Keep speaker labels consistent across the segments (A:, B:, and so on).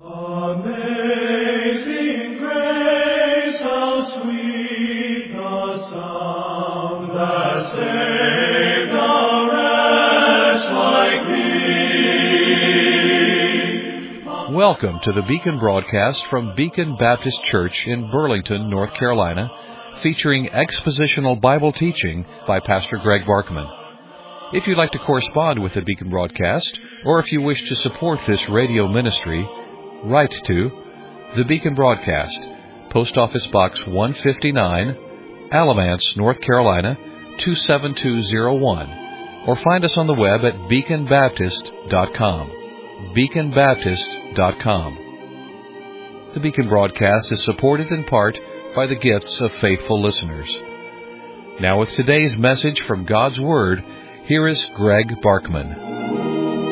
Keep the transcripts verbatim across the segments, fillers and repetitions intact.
A: Amazing grace, how sweet the sound that saved a wretch like me.
B: Welcome to the Beacon broadcast from Beacon Baptist Church in Burlington, North Carolina, featuring expositional Bible teaching by Pastor Greg Barkman. If you'd like to correspond with the Beacon broadcast, or if you wish to support this radio ministry, write to the Beacon Broadcast, Post Office Box one fifty-nine, Alamance, North Carolina, two seven two zero one, or find us on the web at beacon baptist dot com. beacon baptist dot com. The Beacon Broadcast is supported in part by the gifts of faithful listeners. Now with today's message from God's Word, here is Greg Barkman.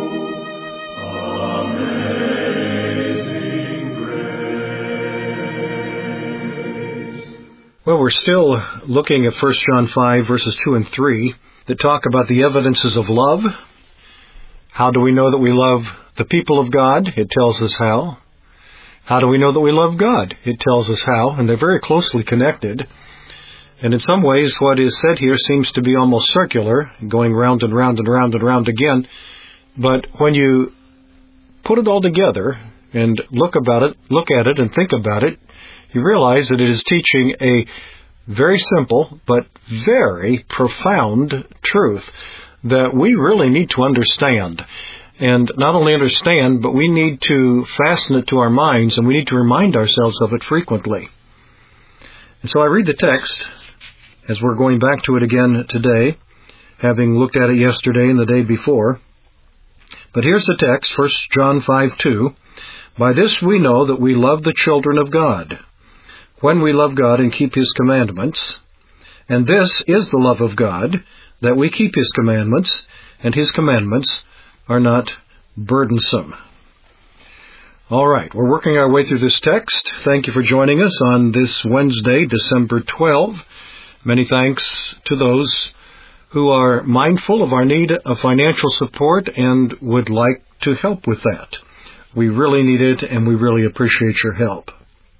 C: Well, we're still looking at First John five, verses two and three, that talk about the evidences of love. How do we know that we love the people of God? It tells us how. How do we know that we love God? It tells us how, and they're very closely connected. And in some ways, what is said here seems to be almost circular, going round and round and round and round again. But when you put it all together and look about it, look at it and think about it, you realize that it is teaching a very simple but very profound truth that we really need to understand. And not only understand, but we need to fasten it to our minds, and we need to remind ourselves of it frequently. And so I read the text, as we're going back to it again today, having looked at it yesterday and the day before. But here's the text, First John five two. By this we know that we love the children of God, when we love God and keep His commandments. And this is the love of God, that we keep His commandments, and His commandments are not burdensome. All right, we're working our way through this text. Thank you for joining us on this Wednesday, December twelfth. Many thanks to those who are mindful of our need of financial support and would like to help with that. We really need it, and we really appreciate your help.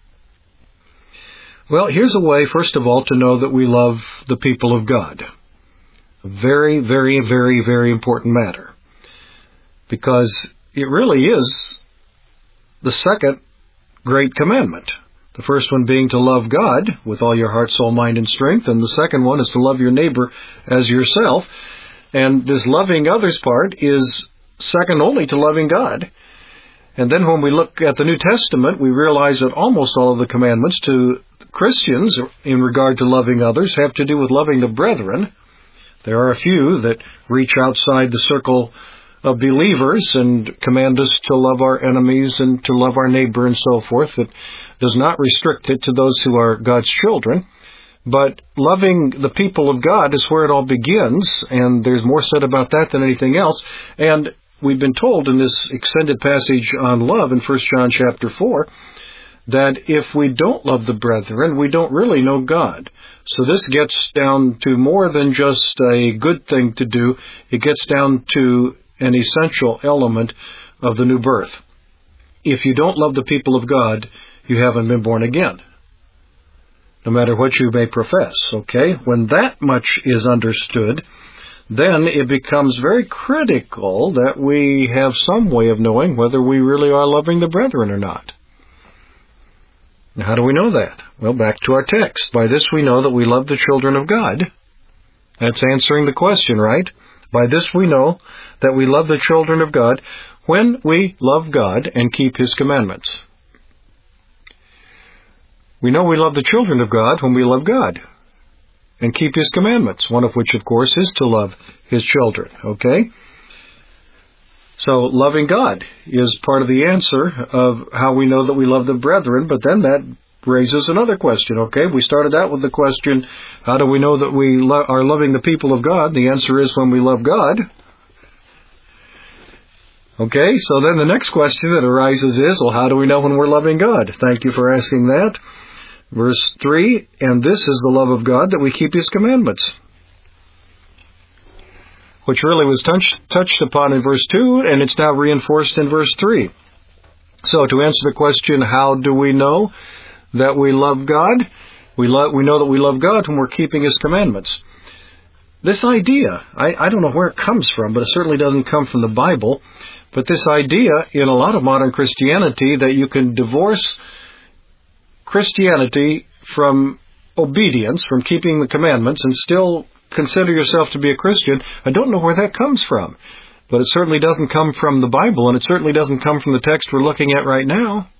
C: Well, here's a way, first of all, to know that we love the people of God. A very, very, very, very important matter. Because it really is the second great commandment. The first one being to love God with all your heart, soul, mind, and strength. And the second one is to love your neighbor as yourself. And this loving others part is second only to loving God. And then when we look at the New Testament, we realize that almost all of the commandments to Christians in regard to loving others have to do with loving the brethren. There are a few that reach outside the circle of believers and command us to love our enemies and to love our neighbor and so forth. It does not restrict it to those who are God's children. But loving the people of God is where it all begins, and there's more said about that than anything else. And we've been told in this extended passage on love in First John chapter four that if we don't love the brethren, we don't really know God. So this gets down to more than just a good thing to do. It gets down to an essential element of the new birth. If you don't love the people of God, you haven't been born again, no matter what you may profess, okay? When that much is understood, then it becomes very critical that we have some way of knowing whether we really are loving the brethren or not. Now, how do we know that? Well, back to our text. By this we know that we love the children of God. That's answering the question, right? By this we know that we love the children of God when we love God and keep His commandments. We know we love the children of God when we love God and keep His commandments, one of which, of course, is to love His children, okay? So loving God is part of the answer of how we know that we love the brethren, but then that raises another question, okay? We started out with the question, how do we know that we lo- are loving the people of God? The answer is when we love God. Okay, so then the next question that arises is, well, how do we know when we're loving God? Thank you for asking that. Verse three, and this is the love of God, that we keep His commandments. Which really was touched, touched upon in verse two, and it's now reinforced in verse three. So to answer the question, how do we know that we love God? We, lo- we know that we love God when we're keeping His commandments. This idea, I, I don't know where it comes from, but it certainly doesn't come from the Bible. But this idea in a lot of modern Christianity that you can divorce Christianity from obedience, from keeping the commandments, and still consider yourself to be a Christian, I don't know where that comes from. But it certainly doesn't come from the Bible, and it certainly doesn't come from the text we're looking at right now.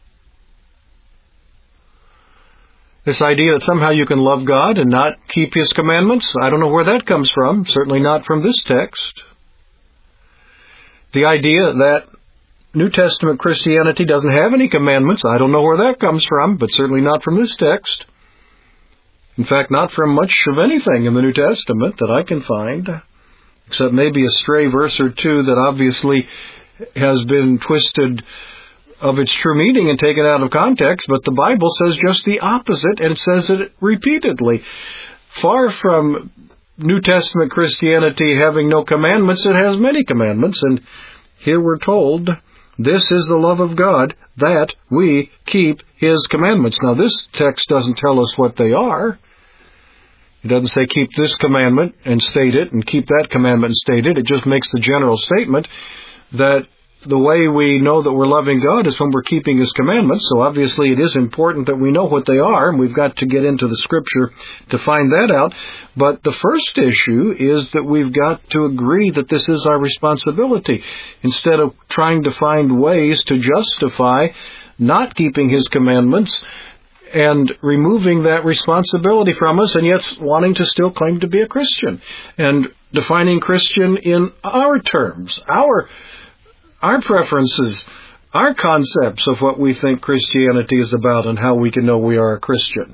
C: This idea that somehow you can love God and not keep His commandments, I don't know where that comes from, certainly not from this text. The idea that New Testament Christianity doesn't have any commandments, I don't know where that comes from, but certainly not from this text. In fact, not from much of anything in the New Testament that I can find, except maybe a stray verse or two that obviously has been twisted of its true meaning and taken out of context, but the Bible says just the opposite, and it says it repeatedly. Far from New Testament Christianity having no commandments, it has many commandments, and here we're told, this is the love of God, that we keep His commandments. Now, this text doesn't tell us what they are. It doesn't say keep this commandment and state it, and keep that commandment and state it. It just makes the general statement that the way we know that we're loving God is when we're keeping His commandments. So obviously it is important that we know what they are, and we've got to get into the Scripture to find that out. But the first issue is that we've got to agree that this is our responsibility, instead of trying to find ways to justify not keeping His commandments and removing that responsibility from us, and yet wanting to still claim to be a Christian, and defining Christian in our terms, our Our preferences, our concepts of what we think Christianity is about and how we can know we are a Christian.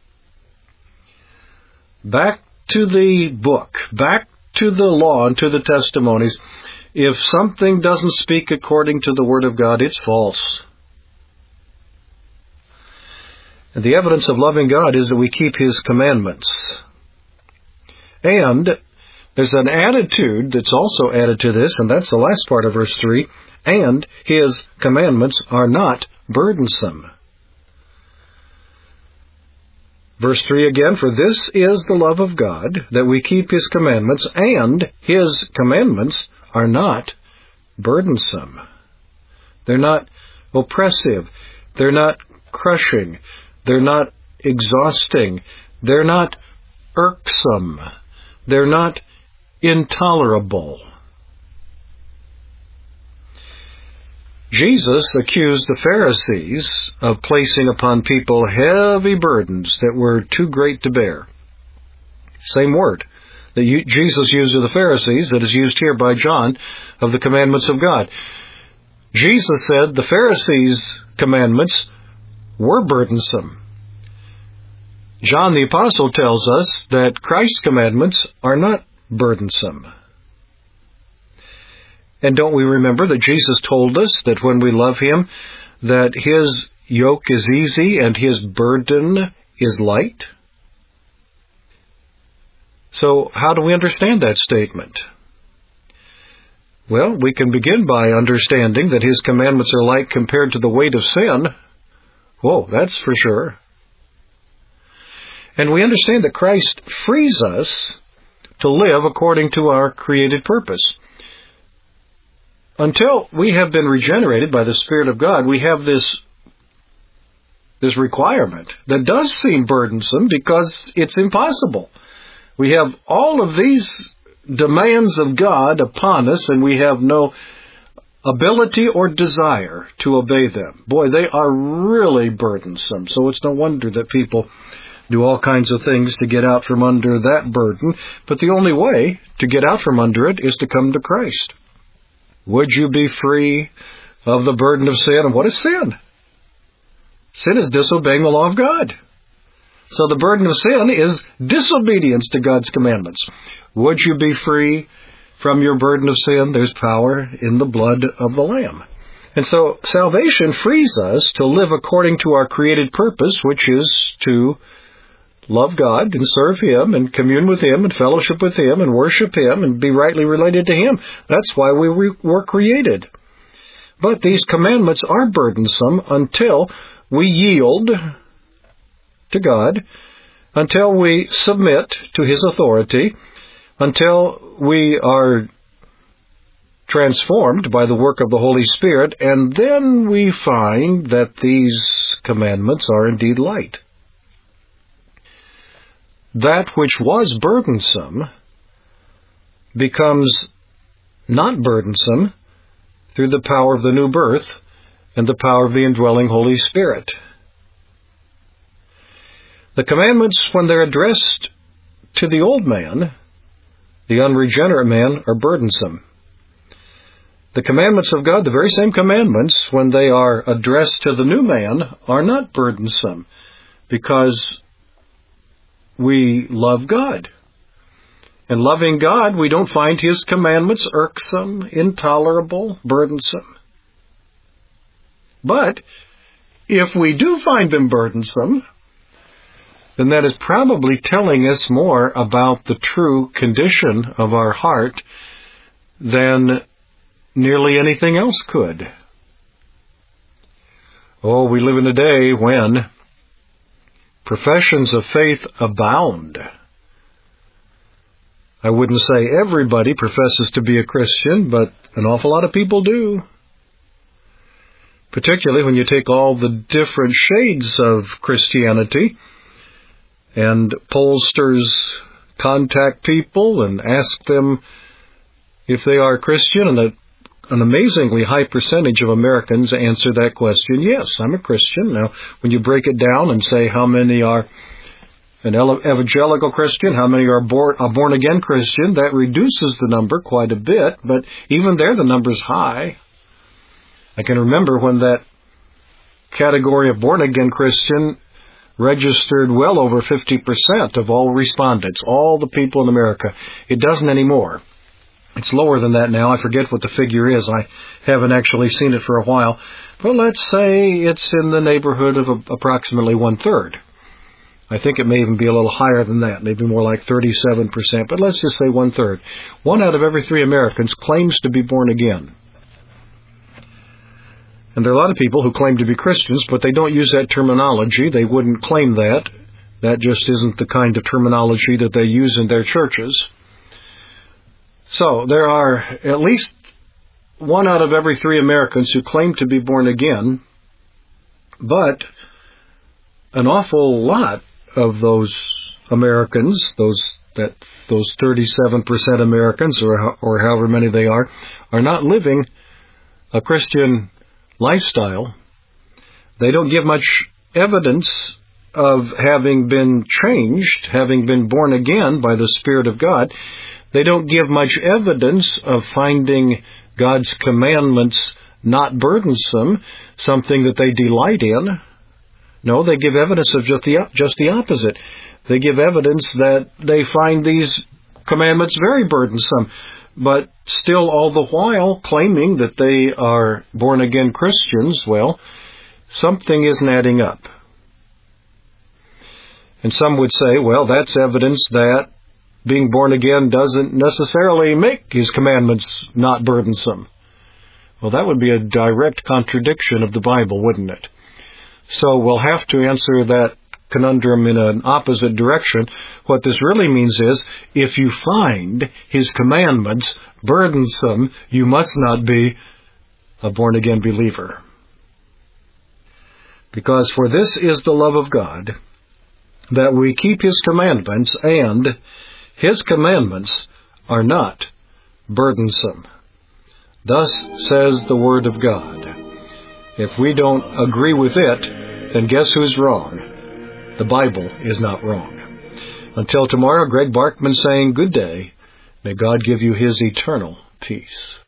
C: Back to the book, back to the law and to the testimonies. If something doesn't speak according to the Word of God, it's false. And the evidence of loving God is that we keep His commandments. And there's an attitude that's also added to this, and that's the last part of verse three. And His commandments are not burdensome. Verse three again, for this is the love of God, that we keep His commandments, and His commandments are not burdensome. They're not oppressive. They're not crushing. They're not exhausting. They're not irksome. They're not intolerable. Jesus accused the Pharisees of placing upon people heavy burdens that were too great to bear. Same word that you, Jesus used of the Pharisees that is used here by John of the commandments of God. Jesus said the Pharisees' commandments were burdensome. John the Apostle tells us that Christ's commandments are not burdensome. And don't we remember that Jesus told us that when we love Him, that His yoke is easy and His burden is light? So how do we understand that statement? Well, we can begin by understanding that His commandments are light compared to the weight of sin. Whoa, that's for sure. And we understand that Christ frees us to live according to our created purpose. Until we have been regenerated by the Spirit of God, we have this, this requirement that does seem burdensome because it's impossible. We have all of these demands of God upon us, and we have no ability or desire to obey them. Boy, they are really burdensome. So it's no wonder that people do all kinds of things to get out from under that burden. But the only way to get out from under it is to come to Christ. Would you be free of the burden of sin? And what is sin? Sin is disobeying the law of God. So the burden of sin is disobedience to God's commandments. Would you be free from your burden of sin? There's power in the blood of the Lamb. And so salvation frees us to live according to our created purpose, which is to love God and serve Him and commune with Him and fellowship with Him and worship Him and be rightly related to Him. That's why we were created. But these commandments are burdensome until we yield to God, until we submit to His authority, until we are transformed by the work of the Holy Spirit, and then we find that these commandments are indeed light. That which was burdensome becomes not burdensome through the power of the new birth and the power of the indwelling Holy Spirit. The commandments, when they're addressed to the old man, the unregenerate man, are burdensome. The commandments of God, the very same commandments, when they are addressed to the new man, are not burdensome, because we love God. And loving God, we don't find His commandments irksome, intolerable, burdensome. But if we do find them burdensome, then that is probably telling us more about the true condition of our heart than nearly anything else could. Oh, we live in a day when professions of faith abound. I wouldn't say everybody professes to be a Christian, but an awful lot of people do. Particularly when you take all the different shades of Christianity, and pollsters contact people and ask them if they are Christian, and a, an amazingly high percentage of Americans answer that question, yes, I'm a Christian. Now, when you break it down and say how many are an evangelical Christian, how many are born, a born-again Christian, that reduces the number quite a bit, but even there the number's high. I can remember when that category of born-again Christian registered well over fifty percent of all respondents, all the people in America. It doesn't anymore. It's lower than that now. I forget what the figure is. I haven't actually seen it for a while. But let's say it's in the neighborhood of a, approximately one-third. I think it may even be a little higher than that, maybe more like thirty-seven percent, but let's just say one-third. One out of every three Americans claims to be born again. And there are a lot of people who claim to be Christians, but they don't use that terminology. They wouldn't claim that. That just isn't the kind of terminology that they use in their churches. So there are at least one out of every three Americans who claim to be born again, but an awful lot of those Americans, those that those thirty-seven percent Americans, or or however many they are, are not living a Christian lifestyle. They don't give much evidence of having been changed, having been born again by the Spirit of God. They don't give much evidence of finding God's commandments not burdensome, something that they delight in. No, they give evidence of just the, just the opposite. They give evidence that they find these commandments very burdensome, but still all the while claiming that they are born-again Christians. Well, something isn't adding up. And some would say, well, that's evidence that being born again doesn't necessarily make His commandments not burdensome. Well, that would be a direct contradiction of the Bible, wouldn't it? So we'll have to answer that conundrum in an opposite direction. What this really means is, if you find His commandments burdensome, you must not be a born-again believer. Because for this is the love of God, that we keep His commandments, and His commandments are not burdensome. Thus says the Word of God. If we don't agree with it, then guess who's wrong? The Bible is not wrong. Until tomorrow, Greg Barkman saying good day. May God give you His eternal peace.